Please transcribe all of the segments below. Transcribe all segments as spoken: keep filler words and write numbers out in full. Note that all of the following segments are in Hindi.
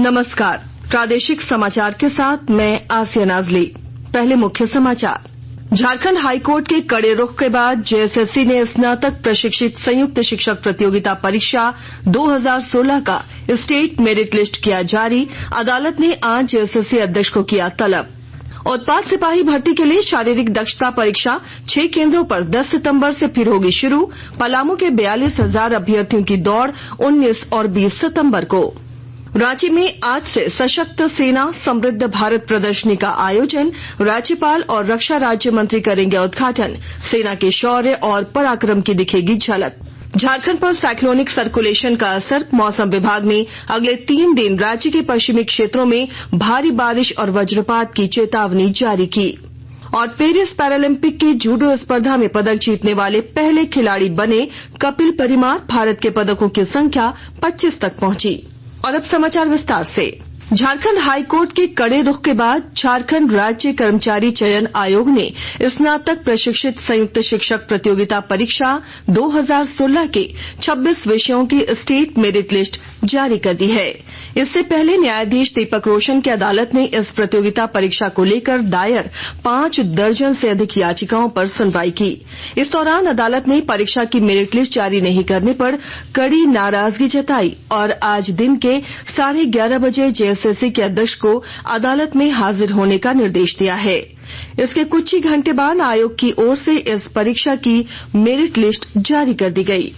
नमस्कार, प्रादेशिक समाचार के साथ मैं आसिया नाजली। पहले मुख्य समाचार। झारखंड हाईकोर्ट के कड़े रुख के बाद जेएसएससी ने स्नातक प्रशिक्षित संयुक्त शिक्षक प्रतियोगिता परीक्षा दो हज़ार सोलह का स्टेट मेरिट लिस्ट किया जारी। अदालत ने आज जेएसएससी अध्यक्ष को किया तलब। उत्पाद सिपाही भर्ती के लिए शारीरिक दक्षता परीक्षा छह केंद्रों पर दस सितंबर से फिर होगी शुरू। पलामू के बयालीस हजार अभ्यर्थियों की दौड़ उन्नीस और बीस सितंबर को। रांची में आज से सशक्त सेना समृद्ध भारत प्रदर्शनी का आयोजन। राज्यपाल और रक्षा राज्य मंत्री करेंगे उद्घाटन। सेना के शौर्य और पराक्रम की दिखेगी झलक। झारखंड पर साइक्लोनिक सर्कुलेशन का असर। मौसम विभाग ने अगले तीन दिन राज्य के पश्चिमी क्षेत्रों में भारी बारिश और वज्रपात की चेतावनी जारी की। और पेरिस पैरालंपिक की जूडो स्पर्धा में पदक जीतने वाले पहले खिलाड़ी बने कपिल परिमार। भारत के पदकों की संख्या पच्चीस तक पहुंची। और अब समाचार विस्तार से। झारखंड हाईकोर्ट के कड़े रुख के बाद झारखंड राज्य कर्मचारी चयन आयोग ने स्नातक प्रशिक्षित संयुक्त शिक्षक प्रतियोगिता परीक्षा दो हज़ार सोलह के छब्बीस विषयों की स्टेट मेरिट लिस्ट जारी कर दी है। इससे पहले न्यायाधीश दीपक रोशन की अदालत ने इस प्रतियोगिता परीक्षा को लेकर दायर पांच दर्जन से अधिक याचिकाओं पर सुनवाई की। इस दौरान अदालत ने परीक्षा की मेरिट लिस्ट जारी नहीं करने पर कड़ी नाराजगी जताई और आज दिन के साढ़े ग्यारह बजे जेएसएससी के अध्यक्ष को अदालत में हाजिर होने का निर्देश दिया है। इसके कुछ ही घंटे बाद आयोग की ओर से इस परीक्षा की मेरिट लिस्ट जारी कर दी गई।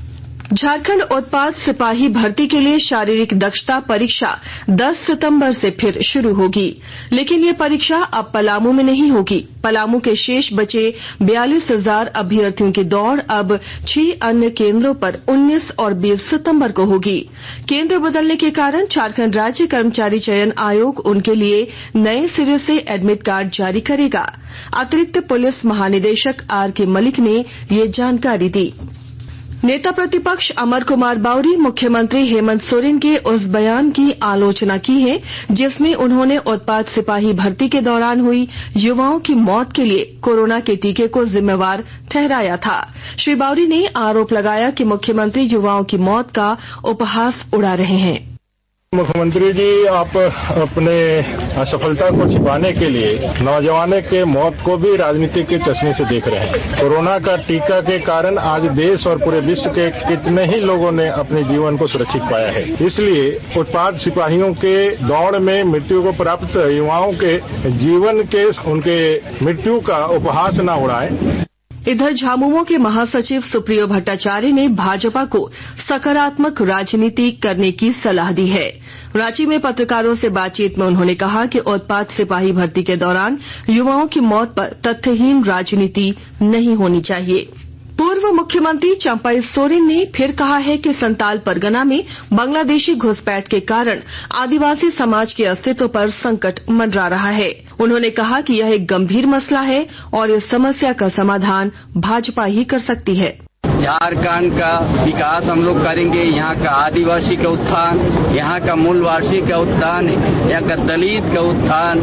झारखंड उत्पाद सिपाही भर्ती के लिए शारीरिक दक्षता परीक्षा दस सितंबर से फिर शुरू होगी, लेकिन ये परीक्षा अब पलामू में नहीं होगी। पलामू के शेष बचे बयालीस हजार अभ्यर्थियों की दौड़ अब छह अन्य केंद्रों पर उन्नीस और बीस सितंबर को होगी। केंद्र बदलने के कारण झारखंड राज्य कर्मचारी चयन आयोग उनके लिए नए सिरे से एडमिट कार्ड जारी करेगा। अतिरिक्त पुलिस महानिदेशक आर के मलिक ने ये जानकारी दी। नेता प्रतिपक्ष अमर कुमार बावरी मुख्यमंत्री हेमंत सोरेन के उस बयान की आलोचना की है जिसमें उन्होंने उत्पाद सिपाही भर्ती के दौरान हुई युवाओं की मौत के लिए कोरोना के टीके को जिम्मेवार ठहराया था। श्री बावरी ने आरोप लगाया कि मुख्यमंत्री युवाओं की मौत का उपहास उड़ा रहे हैं। मुख्यमंत्री जी, आप अपने असफलता को छिपाने के लिए नौजवानों के मौत को भी राजनीति के चश्मे से देख रहे हैं। कोरोना का टीका के कारण आज देश और पूरे विश्व के कितने ही लोगों ने अपने जीवन को सुरक्षित पाया है। इसलिए उत्पाद सिपाहियों के दौड़ में मृत्यु को प्राप्त युवाओं के जीवन के उनके मृत्यु का उपहास न उड़ाएं। इधर झामुमो के महासचिव सुप्रियो भट्टाचार्य ने भाजपा को सकारात्मक राजनीति करने की सलाह दी है। रांची में पत्रकारों से बातचीत में उन्होंने कहा कि उत्पाद सिपाही भर्ती के दौरान युवाओं की मौत पर तथ्यहीन राजनीति नहीं होनी चाहिए। पूर्व मुख्यमंत्री चंपाई सोरेन ने फिर कहा है कि संताल परगना में बांग्लादेशी घुसपैठ के कारण आदिवासी समाज के अस्तित्व पर संकट मंडरा रहा है। उन्होंने कहा कि यह एक गंभीर मसला है और इस समस्या का समाधान भाजपा ही कर सकती है। झारखंड का विकास हम लोग करेंगे। यहाँ का आदिवासी का उत्थान, यहाँ का मूलवासी का उत्थान, यहाँ का दलित का उत्थान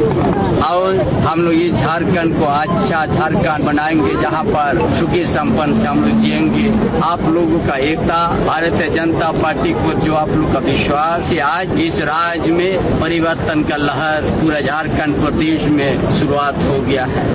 और हम लोग ये झारखंड को अच्छा झारखंड बनाएंगे जहाँ पर सुखी संपन्न से हम लोग जिएंगे। आप लोगों का एकता, भारतीय जनता पार्टी को जो आप लोग का विश्वास है, आज इस राज्य में परिवर्तन का लहर पूरा झारखंड प्रदेश में शुरुआत हो गया है।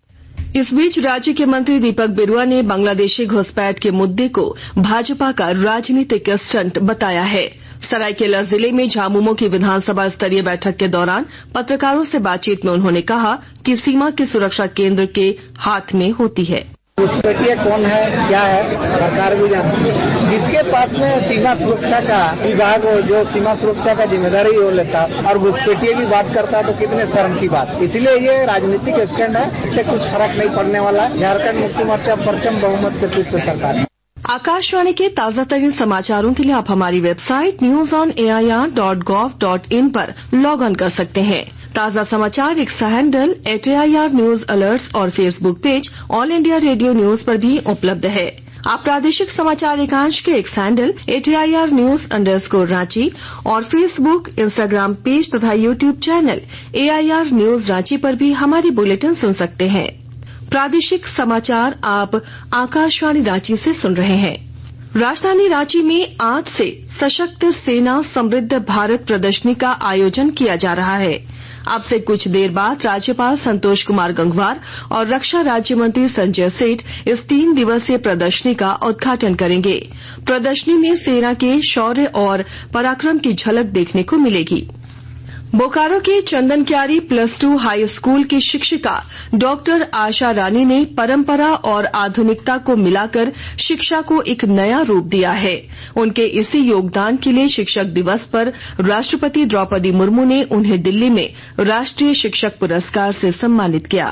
इस बीच राज्य के मंत्री दीपक बिरुआ ने बांग्लादेशी घुसपैठ के मुद्दे को भाजपा का राजनीतिक स्टंट बताया है। सरायकेला जिले में झामुमो की विधानसभा स्तरीय बैठक के दौरान पत्रकारों से बातचीत में उन्होंने कहा कि सीमा की सुरक्षा केंद्र के हाथ में होती है। घुसपैठिया कौन है, क्या है, सरकार भी जानती है। जिसके पास में सीमा सुरक्षा का विभाग हो, जो सीमा सुरक्षा का जिम्मेदारी हो लेता और घुसपैठिया की बात करता तो कितने शर्म की बात। इसलिए ये राजनीतिक स्टैंड है, इससे कुछ फर्क नहीं पड़ने वाला है। झारखंड मुक्ति मोर्चा परचम बहुमत से फिर से सरकार है। आकाशवाणी के ताजा तरीन समाचारों के लिए आप हमारी website news on A I R dot gov dot in पर लॉग ऑन कर सकते हैं। ताजा समाचार X handle at A I R news alerts और Facebook page All India Radio news पर भी उपलब्ध है। आप प्रादेशिक समाचार एकांश के X handle at A I R news underscore Ranchi और फेसबुक, इंस्टाग्राम पेज तथा YouTube channel A I R news Ranchi पर भी हमारी बुलेटिन सुन सकते हैं। प्रादेशिक समाचार आप आकाशवाणी रांची से सुन रहे हैं। राजधानी रांची में आज से सशक्त सेना समृद्ध भारत प्रदर्शनी का आयोजन किया जा रहा है। अब से कुछ देर बाद राज्यपाल संतोष कुमार गंगवार और रक्षा राज्य मंत्री संजय सेठ इस तीन दिवसीय प्रदर्शनी का उद्घाटन करेंगे। प्रदर्शनी में सेना के शौर्य और पराक्रम की झलक देखने को मिलेगी। बोकारो के Chandankyari plus two high school की शिक्षिका डॉक्टर आशा रानी ने परंपरा और आधुनिकता को मिलाकर शिक्षा को एक नया रूप दिया है। उनके इसी योगदान के लिए शिक्षक दिवस पर राष्ट्रपति द्रौपदी मुर्मू ने उन्हें दिल्ली में राष्ट्रीय शिक्षक पुरस्कार से सम्मानित किया।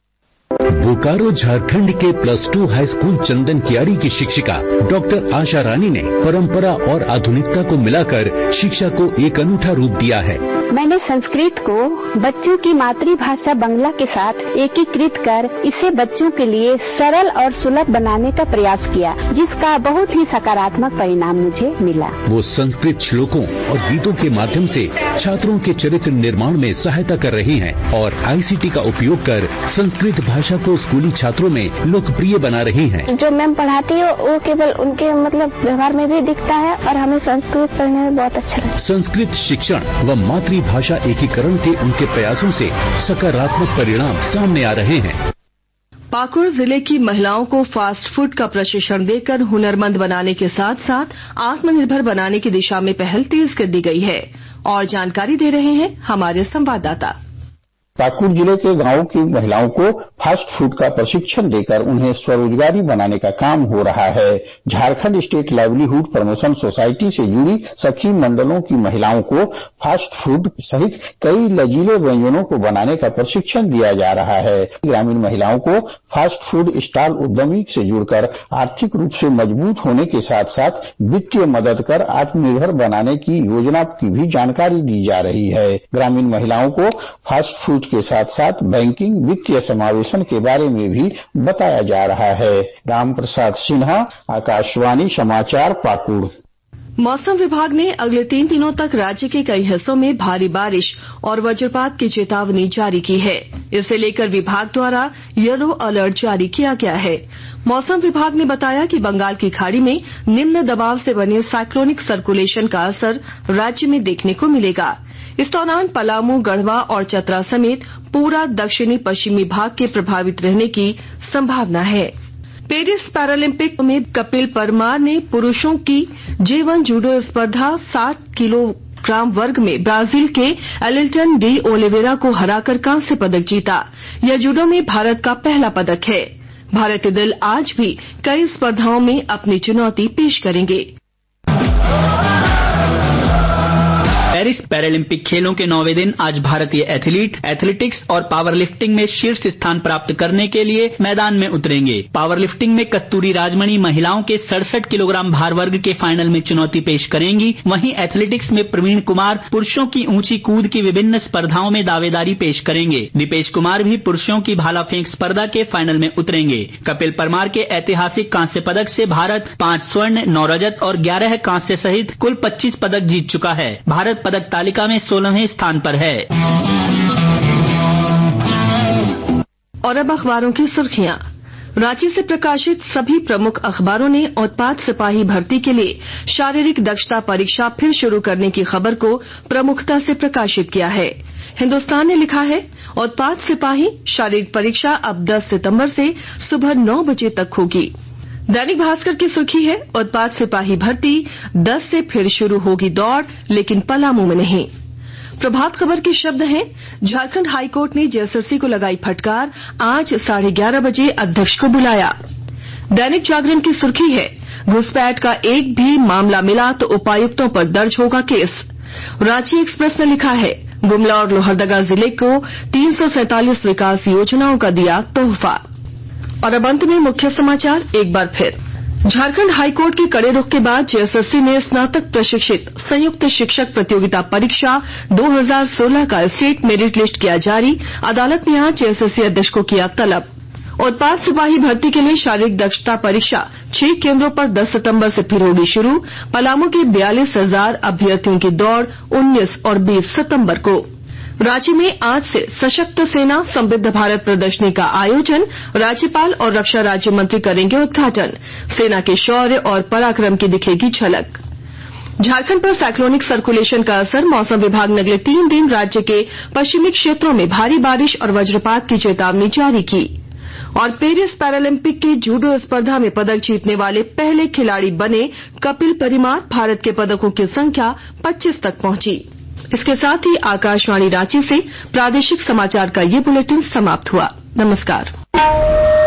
बोकारो झारखंड के plus two high school Chandankiyari की शिक्षिका डॉक्टर आशा रानी ने परंपरा और आधुनिकता को मिलाकर शिक्षा को एक अनूठा रूप दिया है। मैंने संस्कृत को बच्चों की मातृभाषा बांग्ला के साथ एकीकृत कर इसे बच्चों के लिए सरल और सुलभ बनाने का प्रयास किया, जिसका बहुत ही सकारात्मक परिणाम मुझे मिला। वो संस्कृत श्लोकों और गीतों के माध्यम से छात्रों के चरित्र निर्माण में सहायता कर रही हैं और आईसीटी का उपयोग कर संस्कृत भाषा को स्कूली छात्रों में लोकप्रिय बना रही हैं। जो मैम पढ़ाती है वो केवल उनके मतलब व्यवहार में भी दिखता है और हमें संस्कृत पढ़ने में बहुत अच्छा लगता है। संस्कृत शिक्षण व मातृभाषा एकीकरण के उनके प्रयासों से सकारात्मक परिणाम सामने आ रहे हैं। पाकुड़ जिले की महिलाओं को फास्ट फूड का प्रशिक्षण देकर हुनरमंद बनाने के साथ साथ आत्मनिर्भर बनाने की दिशा में पहल तेज कर दी गई है। और जानकारी दे रहे हैं हमारे संवाददाता। पाकुड़ जिले के गांवों की महिलाओं को फास्ट फूड का प्रशिक्षण देकर उन्हें स्वरोजगारी बनाने का काम हो रहा है। Jharkhand state livelihood promotion society से जुड़ी सखी मंडलों की महिलाओं को फास्ट फूड सहित कई लजीले व्यंजनों को बनाने का प्रशिक्षण दिया जा रहा है। ग्रामीण महिलाओं को फास्ट फूड स्टॉल उद्यमी से जुड़कर आर्थिक रूप से मजबूत होने के साथ साथ वित्तीय मदद कर आत्मनिर्भर बनाने की योजना की भी जानकारी दी जा रही है। ग्रामीण महिलाओं को फास्ट फूड के साथ साथ बैंकिंग वित्तीय समावेशन के बारे में भी बताया जा रहा है। राम प्रसाद सिन्हा, आकाशवाणी समाचार, पाकुड़। मौसम विभाग ने अगले तीन दिनों तक राज्य के कई हिस्सों में भारी बारिश और वज्रपात की चेतावनी जारी की है। इसे लेकर विभाग द्वारा येलो अलर्ट जारी किया गया है। मौसम विभाग ने बताया कि बंगाल की खाड़ी में निम्न दबाव से बने साइक्लोनिक सर्कुलेशन का असर राज्य में देखने को मिलेगा। इस दौरान पलामू, गढ़वा और चतरा समेत पूरा दक्षिणी पश्चिमी भाग के प्रभावित रहने की संभावना है। पेरिस पैरालंपिक में कपिल परमार ने पुरुषों की जे वन जूडो स्पर्धा साठ किलोग्राम वर्ग में ब्राजील के एलिल्टन डी ओलिवेरा को हराकर कांस्य पदक जीता। यह जूडो में भारत का पहला पदक है। भारतीय दल आज भी कई स्पर्धाओं में अपनी चुनौती पेश करेंगे। पेरिस पैरालंपिक खेलों के नौवें दिन आज भारतीय एथलीट एथलेटिक्स और पावर लिफ्टिंग में शीर्ष स्थान प्राप्त करने के लिए मैदान में उतरेंगे। पावर लिफ्टिंग में कस्तूरी राजमणि महिलाओं के सड़सठ किलोग्राम भार वर्ग के फाइनल में चुनौती पेश करेंगी। वहीं एथलेटिक्स में प्रवीण कुमार पुरुषों की ऊंची कूद की विभिन्न स्पर्धाओं में दावेदारी पेश करेंगे। दीपेश कुमार भी पुरुषों की भाला फेंक स्पर्धा के फाइनल में उतरेंगे। कपिल परमार के ऐतिहासिक कांस्य पदक से भारत पांच स्वर्ण, नौ रजत और ग्यारह कांस्य सहित कुल पच्चीस पदक जीत चुका है। भारत पदक तालिका में सोलहवें स्थान पर है। और अब अखबारों की सुर्खियां। रांची से प्रकाशित सभी प्रमुख अखबारों ने उत्पाद सिपाही भर्ती के लिए शारीरिक दक्षता परीक्षा फिर शुरू करने की खबर को प्रमुखता से प्रकाशित किया है। हिन्दुस्तान ने लिखा है, उत्पाद सिपाही शारीरिक परीक्षा अब दस सितंबर से सुबह नौ बजे तक होगी। दैनिक भास्कर की सुर्खी है, उत्पाद सिपाही भर्ती दस से फिर शुरू होगी दौड़, लेकिन पलामू में नहीं। प्रभात खबर के शब्द हैं, झारखंड हाईकोर्ट ने जेएसएससी को लगाई फटकार, आज साढ़े ग्यारह बजे अध्यक्ष को बुलाया। दैनिक जागरण की सुर्खी है, घुसपैठ का एक भी मामला मिला तो उपायुक्तों पर दर्ज होगा केस। रांची एक्सप्रेस ने लिखा है, गुमला और लोहरदगा जिले को तीन सौ सैंतालीस विकास योजनाओं का दिया तोहफा। और अब अंत में मुख्य समाचार एक बार फिर। झारखंड हाईकोर्ट के कड़े रुख के बाद जेएसएससी ने स्नातक प्रशिक्षित संयुक्त शिक्षक प्रतियोगिता परीक्षा दो हज़ार सोलह का स्टेट मेरिट लिस्ट किया जारी। अदालत ने आज जेएसएससी अध्यक्ष को किया तलब। उत्पाद सिपाही भर्ती के लिए शारीरिक दक्षता परीक्षा छह केंद्रों पर दस सितंबर से फिर होगी शुरू। पलामू के बयालीस हजार अभ्यर्थियों की दौड़ उन्नीस और बीस सितंबर को। रांची में आज से सशक्त सेना समृद्ध भारत प्रदर्शनी का आयोजन, राज्यपाल और रक्षा राज्य मंत्री करेंगे उद्घाटन। सेना के शौर्य और पराक्रम की दिखेगी झलक। झारखंड पर साइक्लोनिक सर्कुलेशन का असर। मौसम विभाग ने अगले तीन दिन राज्य के पश्चिमी क्षेत्रों में भारी बारिश और वज्रपात की चेतावनी जारी की। और पेरिस पैरालंपिक के जूडो स्पर्धा में पदक जीतने वाले पहले खिलाड़ी बने कपिल परिमार। भारत के पदकों की संख्या पच्चीस तक पहुंची। इसके साथ ही आकाशवाणी रांची से प्रादेशिक समाचार का ये बुलेटिन समाप्त हुआ। नमस्कार।